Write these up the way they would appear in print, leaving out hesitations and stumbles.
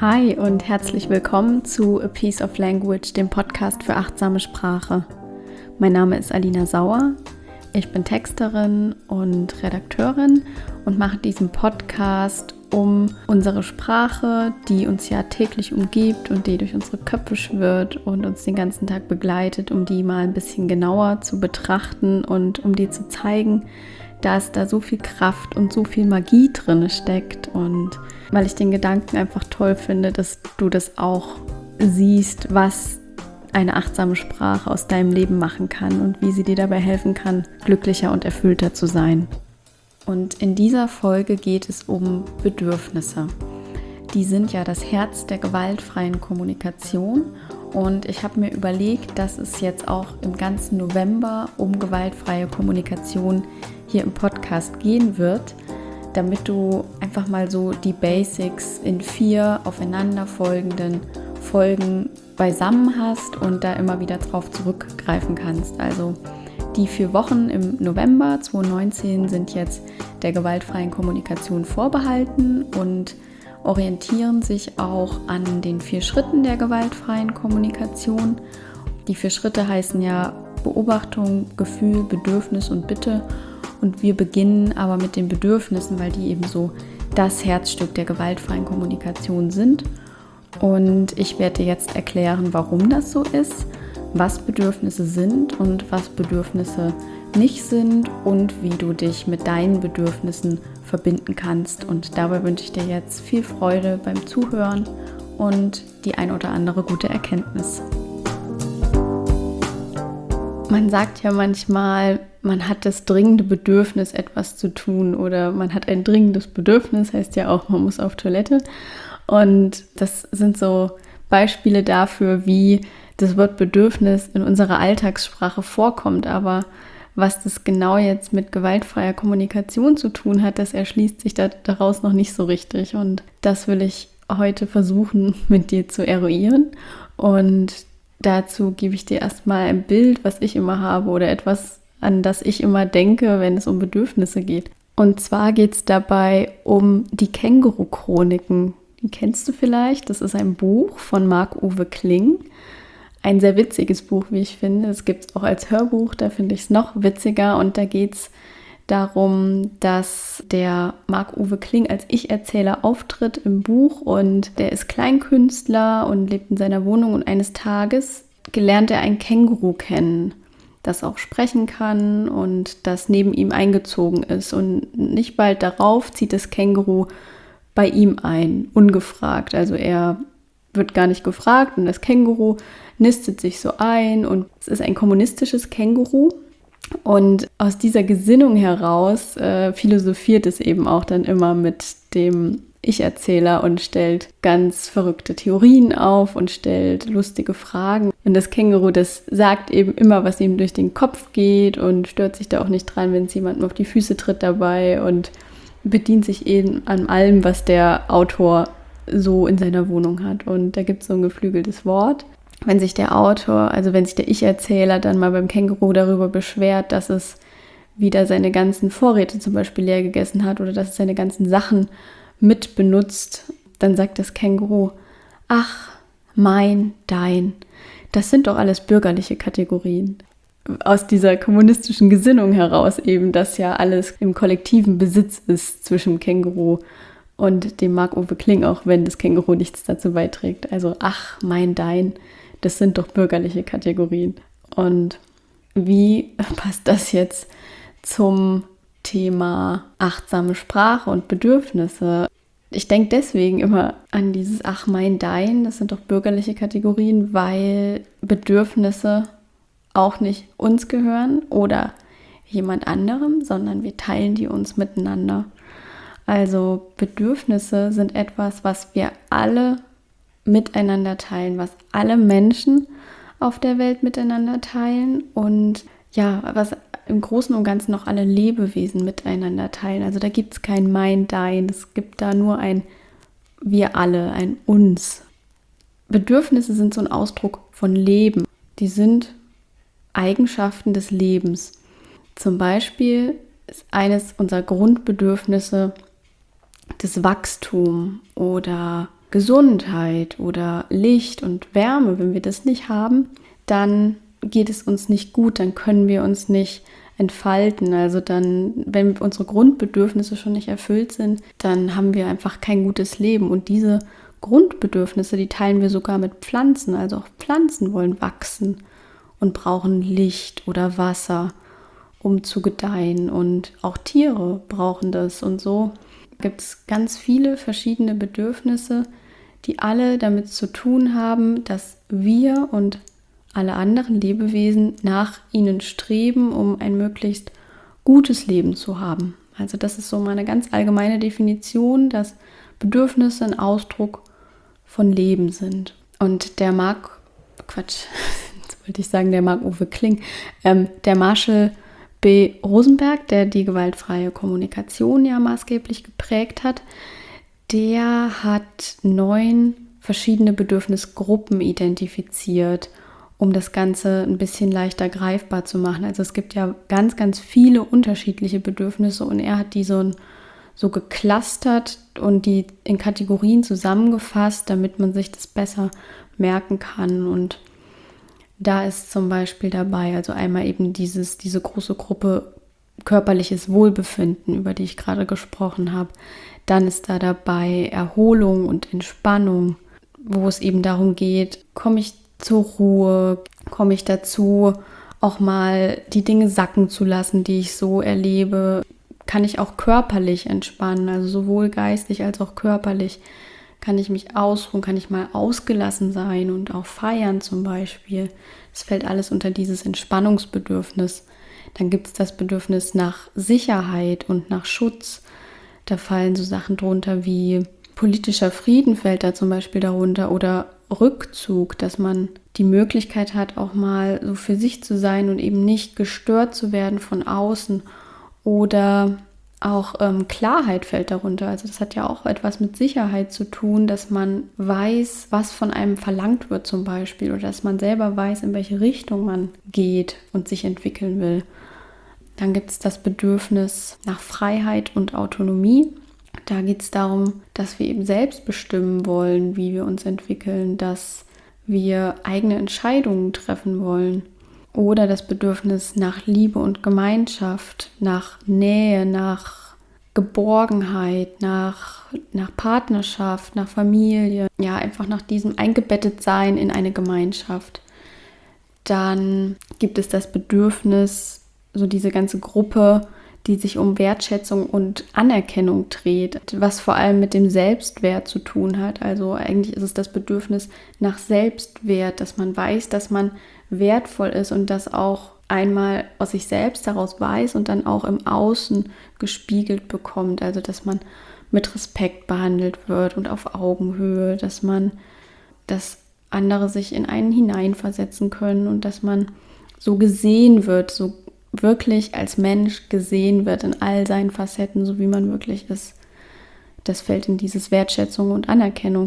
Hi und herzlich willkommen zu A Piece of Language, dem Podcast für achtsame Sprache. Mein Name ist Alina Sauer, ich bin Texterin und Redakteurin und mache diesen Podcast, um unsere Sprache, die uns ja täglich umgibt und die durch unsere Köpfe schwirrt und uns den ganzen Tag begleitet, um die mal ein bisschen genauer zu betrachten und um dir zu zeigen, dass da so viel Kraft und so viel Magie drin steckt, und weil ich den Gedanken einfach toll finde, dass du das auch siehst, was eine achtsame Sprache aus deinem Leben machen kann und wie sie dir dabei helfen kann, glücklicher und erfüllter zu sein. Und in dieser Folge geht es um Bedürfnisse. Die sind ja das Herz der gewaltfreien Kommunikation. Und ich habe mir überlegt, dass es jetzt auch im ganzen November um gewaltfreie Kommunikation hier im Podcast gehen wird, damit du einfach mal so die Basics in 4 aufeinanderfolgenden Folgen beisammen hast und da immer wieder drauf zurückgreifen kannst. Also die 4 Wochen im November 2019 sind jetzt der gewaltfreien Kommunikation vorbehalten und orientieren sich auch an den 4 Schritten der gewaltfreien Kommunikation. Die 4 Schritte heißen ja Beobachtung, Gefühl, Bedürfnis und Bitte. Und wir beginnen aber mit den Bedürfnissen, weil die eben so das Herzstück der gewaltfreien Kommunikation sind. Und ich werde dir jetzt erklären, warum das so ist, was Bedürfnisse sind und was Bedürfnisse nicht sind und wie du dich mit deinen Bedürfnissen verbinden kannst. Und dabei wünsche ich dir jetzt viel Freude beim Zuhören und die ein oder andere gute Erkenntnis. Man sagt ja manchmal, man hat das dringende Bedürfnis, etwas zu tun, oder man hat ein dringendes Bedürfnis, heißt ja auch, man muss auf Toilette. Und das sind so Beispiele dafür, wie das Wort Bedürfnis in unserer Alltagssprache vorkommt. Aber was das genau jetzt mit gewaltfreier Kommunikation zu tun hat, das erschließt sich daraus noch nicht so richtig. Und das will ich heute versuchen, mit dir zu eruieren. Und dazu gebe ich dir erstmal ein Bild, was ich immer habe, oder etwas, an das ich immer denke, wenn es um Bedürfnisse geht. Und zwar geht es dabei um die Känguru-Chroniken. Die kennst du vielleicht? Das ist ein Buch von Marc-Uwe Kling. Ein sehr witziges Buch, wie ich finde. Es gibt es auch als Hörbuch, da finde ich es noch witziger. Und da geht es darum, dass der Marc-Uwe Kling als Ich-Erzähler auftritt im Buch. Und der ist Kleinkünstler und lebt in seiner Wohnung. Und eines Tages lernt er ein Känguru kennen, das auch sprechen kann und das neben ihm eingezogen ist. Und nicht bald darauf zieht das Känguru bei ihm ein, ungefragt. Also er wird gar nicht gefragt und das Känguru nistet sich so ein, und es ist ein kommunistisches Känguru. Und aus dieser Gesinnung heraus philosophiert es eben auch dann immer mit dem Ich-Erzähler und stellt ganz verrückte Theorien auf und stellt lustige Fragen. Und das Känguru, das sagt eben immer, was ihm durch den Kopf geht, und stört sich da auch nicht dran, wenn es jemandem auf die Füße tritt dabei, und bedient sich eben an allem, was der Autor so in seiner Wohnung hat. Und da gibt es so ein geflügeltes Wort. Wenn sich der Autor, also wenn sich der Ich-Erzähler dann mal beim Känguru darüber beschwert, dass es wieder seine ganzen Vorräte zum Beispiel leer gegessen hat oder dass es seine ganzen Sachen mit benutzt, dann sagt das Känguru: Ach, mein, dein, das sind doch alles bürgerliche Kategorien. Aus dieser kommunistischen Gesinnung heraus eben, dass ja alles im kollektiven Besitz ist zwischen dem Känguru und dem Marc-Uwe Kling, auch wenn das Känguru nichts dazu beiträgt. Also ach, mein, dein, das sind doch bürgerliche Kategorien. Und wie passt das jetzt zum Thema achtsame Sprache und Bedürfnisse? Ich denke deswegen immer an dieses ach, mein, dein, das sind doch bürgerliche Kategorien, weil Bedürfnisse auch nicht uns gehören oder jemand anderem, sondern wir teilen die uns miteinander. Also Bedürfnisse sind etwas, was wir alle miteinander teilen, was alle Menschen auf der Welt miteinander teilen und ja, was im Großen und Ganzen auch alle Lebewesen miteinander teilen. Also da gibt es kein Mein, Dein, es gibt da nur ein Wir alle, ein Uns. Bedürfnisse sind so ein Ausdruck von Leben. Die sind Eigenschaften des Lebens. Zum Beispiel ist eines unserer Grundbedürfnisse das Wachstum oder Gesundheit oder Licht und Wärme, wenn wir das nicht haben, dann geht es uns nicht gut, dann können wir uns nicht entfalten. Also dann, wenn unsere Grundbedürfnisse schon nicht erfüllt sind, dann haben wir einfach kein gutes Leben. Und diese Grundbedürfnisse, die teilen wir sogar mit Pflanzen. Also auch Pflanzen wollen wachsen und brauchen Licht oder Wasser, um zu gedeihen. Und auch Tiere brauchen das. Und so gibt es ganz viele verschiedene Bedürfnisse, die alle damit zu tun haben, dass wir und alle anderen Lebewesen nach ihnen streben, um ein möglichst gutes Leben zu haben. Also das ist so meine ganz allgemeine Definition, dass Bedürfnisse ein Ausdruck von Leben sind. Und der Marc-Uwe Kling, der Marshall B. Rosenberg, der die gewaltfreie Kommunikation ja maßgeblich geprägt hat, der hat 9 verschiedene Bedürfnisgruppen identifiziert, um das Ganze ein bisschen leichter greifbar zu machen. Also es gibt ja ganz, ganz viele unterschiedliche Bedürfnisse und er hat die so geclustert und die in Kategorien zusammengefasst, damit man sich das besser merken kann. Und da ist zum Beispiel dabei, also einmal eben diese große Gruppe körperliches Wohlbefinden, über die ich gerade gesprochen habe. Dann ist da dabei Erholung und Entspannung, wo es eben darum geht, komme ich zur Ruhe, komme ich dazu, auch mal die Dinge sacken zu lassen, die ich so erlebe. Kann ich auch körperlich entspannen, also sowohl geistig als auch körperlich. Kann ich mich ausruhen, kann ich mal ausgelassen sein und auch feiern zum Beispiel. Das fällt alles unter dieses Entspannungsbedürfnis. Dann gibt es das Bedürfnis nach Sicherheit und nach Schutz. Da fallen so Sachen drunter wie politischer Frieden fällt da zum Beispiel darunter oder Rückzug, dass man die Möglichkeit hat, auch mal so für sich zu sein und eben nicht gestört zu werden von außen. Oder auch Klarheit fällt darunter. Also das hat ja auch etwas mit Sicherheit zu tun, dass man weiß, was von einem verlangt wird zum Beispiel. Oder dass man selber weiß, in welche Richtung man geht und sich entwickeln will. Dann gibt es das Bedürfnis nach Freiheit und Autonomie. Da geht es darum, dass wir eben selbst bestimmen wollen, wie wir uns entwickeln, dass wir eigene Entscheidungen treffen wollen. Oder das Bedürfnis nach Liebe und Gemeinschaft, nach Nähe, nach Geborgenheit, nach Partnerschaft, nach Familie. Ja, einfach nach diesem Eingebettetsein in eine Gemeinschaft. Dann gibt es das Bedürfnis, so diese ganze Gruppe, die sich um Wertschätzung und Anerkennung dreht, was vor allem mit dem Selbstwert zu tun hat. Also eigentlich ist es das Bedürfnis nach Selbstwert, dass man weiß, dass man wertvoll ist und das auch einmal aus sich selbst heraus weiß und dann auch im Außen gespiegelt bekommt. Also dass man mit Respekt behandelt wird und auf Augenhöhe, dass andere sich in einen hineinversetzen können und dass man so gesehen wird, so wirklich als Mensch gesehen wird in all seinen Facetten, so wie man wirklich ist. Das fällt in dieses Wertschätzung und Anerkennung.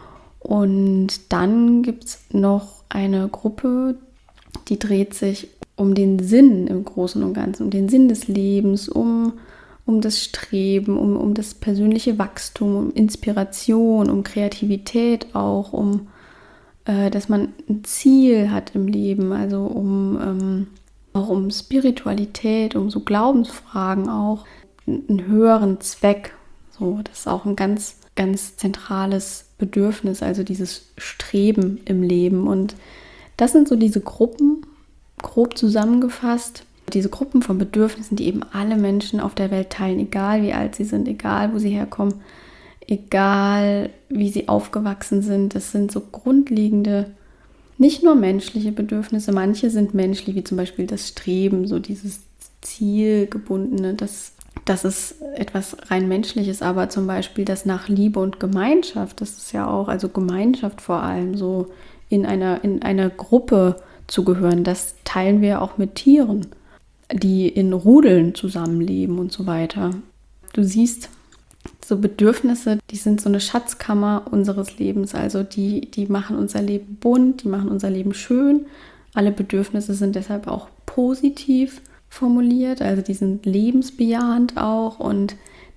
Und dann gibt es noch eine Gruppe, die dreht sich um den Sinn im Großen und Ganzen, um den Sinn des Lebens, um das Streben, um das persönliche Wachstum, um Inspiration, um Kreativität auch, dass man ein Ziel hat im Leben, also auch um Spiritualität, um so Glaubensfragen auch, einen höheren Zweck. So, das ist auch ein ganz, ganz zentrales Bedürfnis, also dieses Streben im Leben. Und das sind so diese Gruppen, grob zusammengefasst, diese Gruppen von Bedürfnissen, die eben alle Menschen auf der Welt teilen, egal wie alt sie sind, egal wo sie herkommen, egal wie sie aufgewachsen sind. Das sind so grundlegende, nicht nur menschliche Bedürfnisse, manche sind menschlich, wie zum Beispiel das Streben, so dieses Zielgebundene, das ist etwas rein Menschliches, aber zum Beispiel das nach Liebe und Gemeinschaft, das ist ja auch, also Gemeinschaft vor allem, so in einer Gruppe zu gehören, das teilen wir auch mit Tieren, die in Rudeln zusammenleben und so weiter. Du siehst, so Bedürfnisse, die sind so eine Schatzkammer unseres Lebens, also die machen unser Leben bunt, die machen unser Leben schön. Alle Bedürfnisse sind deshalb auch positiv formuliert, also die sind lebensbejahend auch und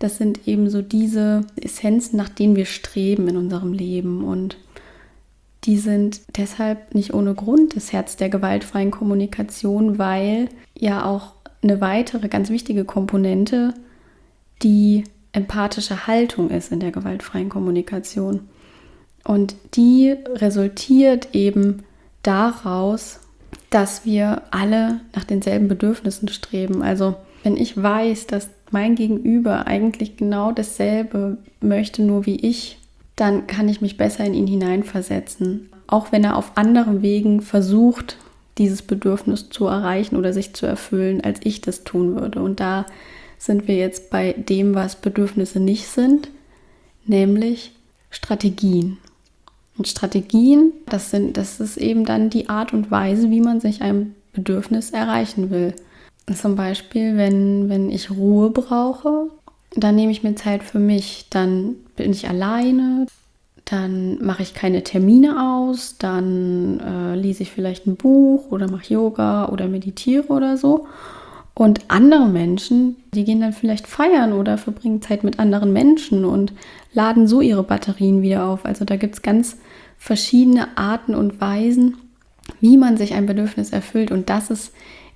das sind eben so diese Essenzen, nach denen wir streben in unserem Leben. Und die sind deshalb nicht ohne Grund das Herz der gewaltfreien Kommunikation, weil ja auch eine weitere ganz wichtige Komponente die empathische Haltung ist in der gewaltfreien Kommunikation. Und die resultiert eben daraus, dass wir alle nach denselben Bedürfnissen streben. Also wenn ich weiß, dass mein Gegenüber eigentlich genau dasselbe möchte, nur wie ich, dann kann ich mich besser in ihn hineinversetzen. Auch wenn er auf anderen Wegen versucht, dieses Bedürfnis zu erreichen oder sich zu erfüllen, als ich das tun würde. Und da sind wir jetzt bei dem, was Bedürfnisse nicht sind, nämlich Strategien. Und Strategien, das ist eben dann die Art und Weise, wie man sich ein Bedürfnis erreichen will. Zum Beispiel, wenn ich Ruhe brauche, dann nehme ich mir Zeit für mich, dann bin ich alleine, dann mache ich keine Termine aus, dann lese ich vielleicht ein Buch oder mache Yoga oder meditiere oder so. Und andere Menschen, die gehen dann vielleicht feiern oder verbringen Zeit mit anderen Menschen und laden so ihre Batterien wieder auf. Also da gibt es ganz verschiedene Arten und Weisen, wie man sich ein Bedürfnis erfüllt. Und das ist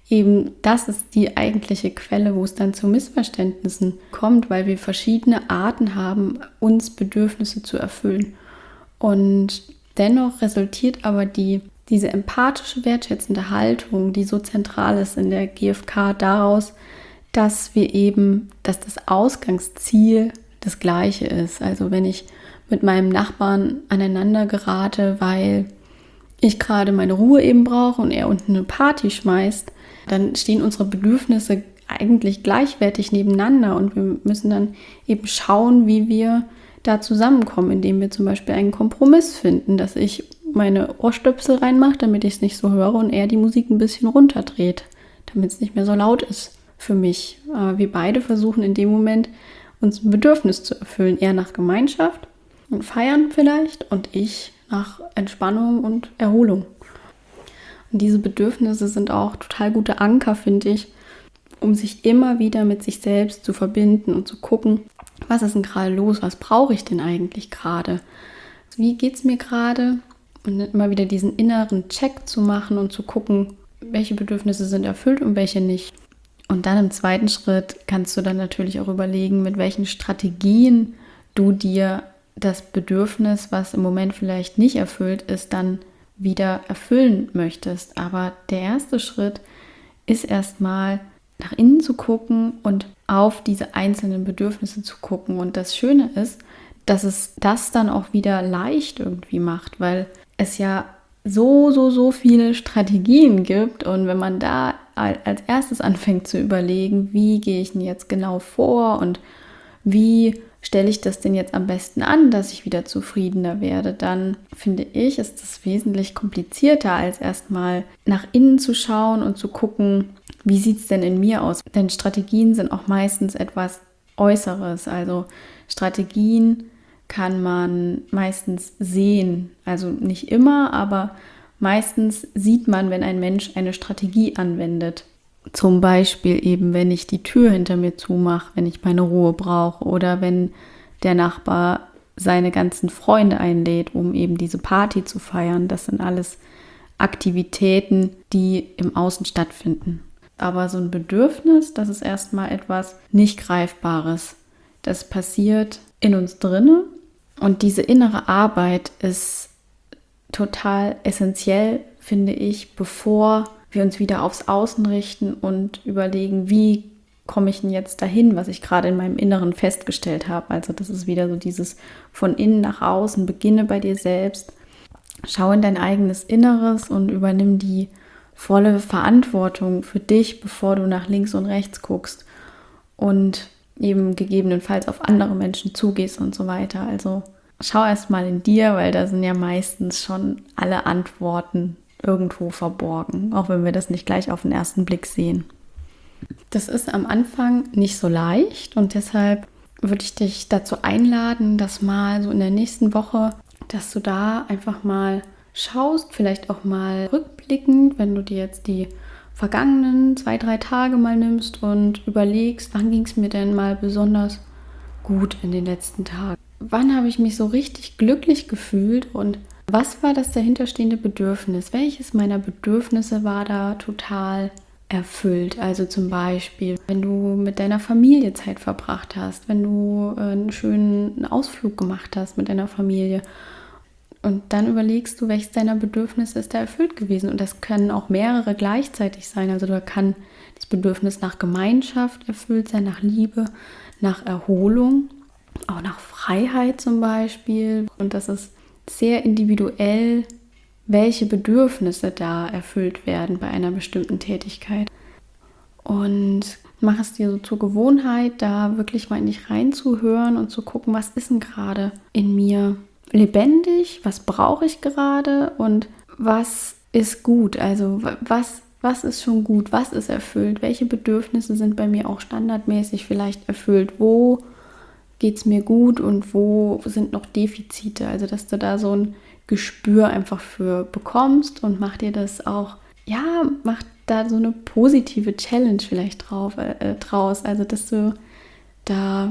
die eigentliche Quelle, wo es dann zu Missverständnissen kommt, weil wir verschiedene Arten haben, uns Bedürfnisse zu erfüllen. Und dennoch resultiert aber diese empathische, wertschätzende Haltung, die so zentral ist in der GfK, daraus, dass das Ausgangsziel das gleiche ist. Also wenn ich mit meinem Nachbarn aneinander gerate, weil ich gerade meine Ruhe eben brauche und er unten eine Party schmeißt, dann stehen unsere Bedürfnisse eigentlich gleichwertig nebeneinander und wir müssen dann eben schauen, wie wir da zusammenkommen, indem wir zum Beispiel einen Kompromiss finden, dass ich meine Ohrstöpsel reinmache, damit ich es nicht so höre und er die Musik ein bisschen runterdreht, damit es nicht mehr so laut ist für mich. Wir beide versuchen in dem Moment, uns ein Bedürfnis zu erfüllen, er nach Gemeinschaft und Feiern vielleicht und ich nach Entspannung und Erholung. Und diese Bedürfnisse sind auch total gute Anker, finde ich, um sich immer wieder mit sich selbst zu verbinden und zu gucken, was ist denn gerade los, was brauche ich denn eigentlich gerade? Wie geht es mir gerade? Und dann immer wieder diesen inneren Check zu machen und zu gucken, welche Bedürfnisse sind erfüllt und welche nicht. Und dann im zweiten Schritt kannst du dann natürlich auch überlegen, mit welchen Strategien du dir das Bedürfnis, was im Moment vielleicht nicht erfüllt ist, dann wieder erfüllen möchtest. Aber der erste Schritt ist erstmal nach innen zu gucken und auf diese einzelnen Bedürfnisse zu gucken. Und das Schöne ist, dass es das dann auch wieder leicht irgendwie macht, weil es ja so viele Strategien gibt. Und wenn man da als erstes anfängt zu überlegen, wie gehe ich denn jetzt genau vor und wie stelle ich das denn jetzt am besten an, dass ich wieder zufriedener werde, dann finde ich, ist es wesentlich komplizierter, als erstmal nach innen zu schauen und zu gucken, wie sieht es denn in mir aus? Denn Strategien sind auch meistens etwas Äußeres. Also Strategien kann man meistens sehen. Also nicht immer, aber meistens sieht man, wenn ein Mensch eine Strategie anwendet. Zum Beispiel eben, wenn ich die Tür hinter mir zumache, wenn ich meine Ruhe brauche oder wenn der Nachbar seine ganzen Freunde einlädt, um eben diese Party zu feiern. Das sind alles Aktivitäten, die im Außen stattfinden. Aber so ein Bedürfnis, das ist erstmal etwas nicht Greifbares. Das passiert in uns drinne und diese innere Arbeit ist total essentiell, finde ich, bevor wir uns wieder aufs Außen richten und überlegen, wie komme ich denn jetzt dahin, was ich gerade in meinem Inneren festgestellt habe. Also das ist wieder so dieses von innen nach außen, beginne bei dir selbst, schau in dein eigenes Inneres und übernimm die volle Verantwortung für dich, bevor du nach links und rechts guckst und eben gegebenenfalls auf andere Menschen zugehst und so weiter. Also schau erst mal in dir, weil da sind ja meistens schon alle Antworten irgendwo verborgen, auch wenn wir das nicht gleich auf den ersten Blick sehen. Das ist am Anfang nicht so leicht und deshalb würde ich dich dazu einladen, dass mal so in der nächsten Woche, dass du da einfach mal schaust, vielleicht auch mal rückblickend, wenn du dir jetzt die vergangenen 2-3 Tage mal nimmst und überlegst, wann ging es mir denn mal besonders gut in den letzten Tagen? Wann habe ich mich so richtig glücklich gefühlt und was war das dahinterstehende Bedürfnis? Welches meiner Bedürfnisse war da total erfüllt? Also zum Beispiel, wenn du mit deiner Familie Zeit verbracht hast, wenn du einen schönen Ausflug gemacht hast mit deiner Familie und dann überlegst du, welches deiner Bedürfnisse ist da erfüllt gewesen. Und das können auch mehrere gleichzeitig sein. Also da kann das Bedürfnis nach Gemeinschaft erfüllt sein, nach Liebe, nach Erholung, auch nach Freiheit zum Beispiel. Und das ist sehr individuell, welche Bedürfnisse da erfüllt werden bei einer bestimmten Tätigkeit. Und mach es dir so zur Gewohnheit, da wirklich mal in dich reinzuhören und zu gucken, was ist denn gerade in mir lebendig, was brauche ich gerade und was ist gut, also was ist schon gut, was ist erfüllt, welche Bedürfnisse sind bei mir auch standardmäßig vielleicht erfüllt, wo geht es mir gut und wo sind noch Defizite, also dass du da so ein Gespür einfach für bekommst und mach dir das auch, mach da so eine positive Challenge vielleicht draus, also dass du da,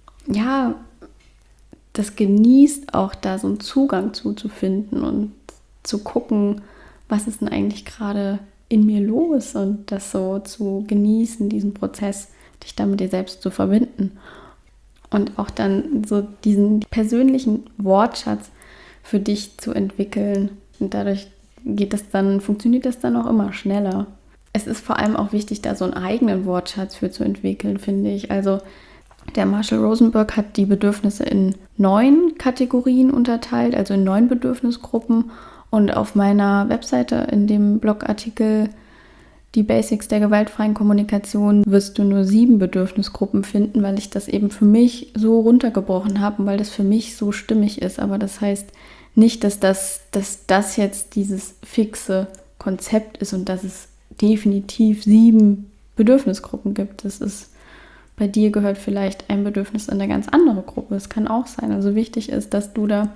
das genießt, auch da so einen Zugang zu finden und zu gucken, was ist denn eigentlich gerade in mir los und das so zu genießen, diesen Prozess, dich da mit dir selbst zu verbinden. Und auch dann so diesen persönlichen Wortschatz für dich zu entwickeln. Und dadurch funktioniert das dann auch immer schneller. Es ist vor allem auch wichtig, da so einen eigenen Wortschatz für zu entwickeln, finde ich. Also der Marshall Rosenberg hat die Bedürfnisse in 9 Kategorien unterteilt, also in 9 Bedürfnisgruppen. Und auf meiner Webseite in dem Blogartikel Die Basics der gewaltfreien Kommunikation wirst du nur 7 Bedürfnisgruppen finden, weil ich das eben für mich so runtergebrochen habe und weil das für mich so stimmig ist. Aber das heißt nicht, dass das jetzt dieses fixe Konzept ist und dass es definitiv 7 Bedürfnisgruppen gibt. Das ist, bei dir gehört vielleicht ein Bedürfnis in eine ganz andere Gruppe. Das kann auch sein. Also wichtig ist, dass du da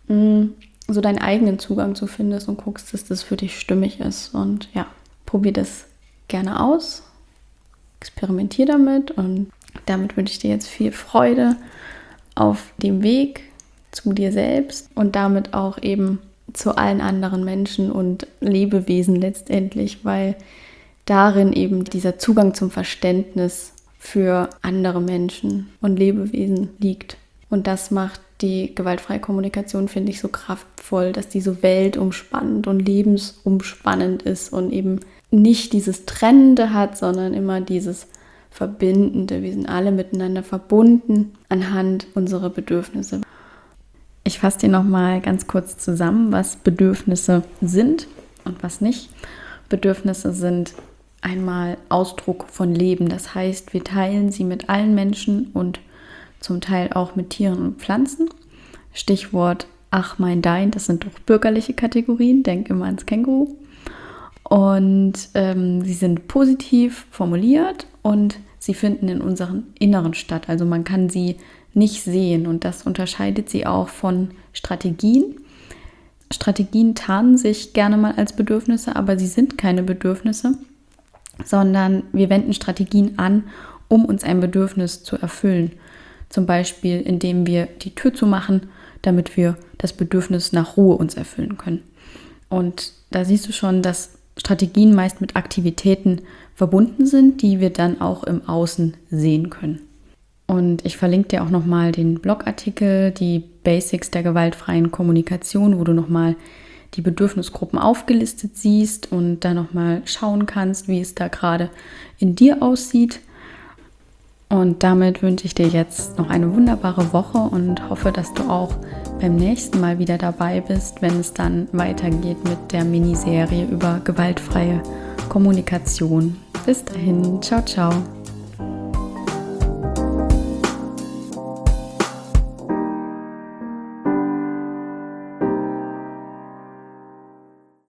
so deinen eigenen Zugang zu findest und guckst, dass das für dich stimmig ist. Und ja, probier das gerne aus, experimentier damit und damit wünsche ich dir jetzt viel Freude auf dem Weg zu dir selbst und damit auch eben zu allen anderen Menschen und Lebewesen letztendlich, weil darin eben dieser Zugang zum Verständnis für andere Menschen und Lebewesen liegt. Und das macht die gewaltfreie Kommunikation, finde ich, so kraftvoll, dass die so weltumspannend und lebensumspannend ist und eben nicht dieses Trennende hat, sondern immer dieses Verbindende. Wir sind alle miteinander verbunden anhand unserer Bedürfnisse. Ich fasse dir nochmal ganz kurz zusammen, was Bedürfnisse sind und was nicht. Bedürfnisse sind einmal Ausdruck von Leben. Das heißt, wir teilen sie mit allen Menschen und zum Teil auch mit Tieren und Pflanzen. Stichwort Ach, mein, dein, das sind doch bürgerliche Kategorien. Denk immer ans Känguru. Und sie sind positiv formuliert und sie finden in unserem Inneren statt. Also man kann sie nicht sehen und das unterscheidet sie auch von Strategien. Strategien tarnen sich gerne mal als Bedürfnisse, aber sie sind keine Bedürfnisse, sondern wir wenden Strategien an, um uns ein Bedürfnis zu erfüllen. Zum Beispiel, indem wir die Tür zumachen, damit wir das Bedürfnis nach Ruhe uns erfüllen können. Und da siehst du schon, dass Strategien meist mit Aktivitäten verbunden sind, die wir dann auch im Außen sehen können. Und ich verlinke dir auch nochmal den Blogartikel, die Basics der gewaltfreien Kommunikation, wo du nochmal die Bedürfnisgruppen aufgelistet siehst und da nochmal schauen kannst, wie es da gerade in dir aussieht. Und damit wünsche ich dir jetzt noch eine wunderbare Woche und hoffe, dass du auch beim nächsten Mal wieder dabei bist, wenn es dann weitergeht mit der Miniserie über gewaltfreie Kommunikation. Bis dahin, ciao, ciao.